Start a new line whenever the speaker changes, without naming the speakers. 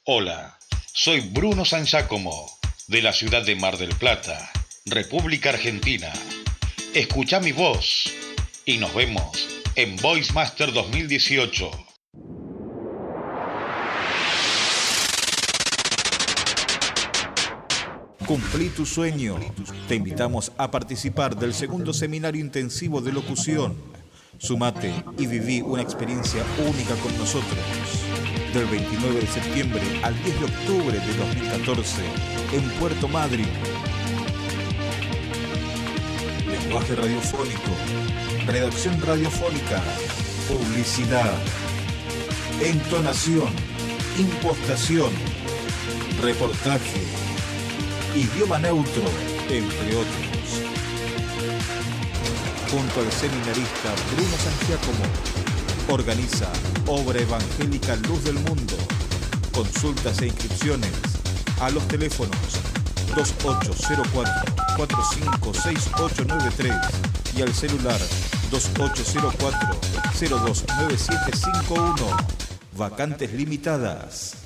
Hola, soy Bruno San Giacomo, de la ciudad de Mar del Plata, República Argentina. Escucha mi voz y nos vemos en Voice Master 2018.
Cumplí tu sueño. Te invitamos a participar del segundo seminario intensivo de locución. Sumate y viví una experiencia única con nosotros. Del 29 de septiembre al 10 de octubre de 2014 en Puerto Madryn. Lenguaje radiofónico, redacción radiofónica, publicidad, entonación, impostación, reportaje, idioma neutro, entre otros. Junto al seminarista Bruno San Giacomo, organiza Obra Evangélica Luz del Mundo. Consultas e inscripciones a los teléfonos 2804-456893 y al celular 2804-029751. Vacantes limitadas.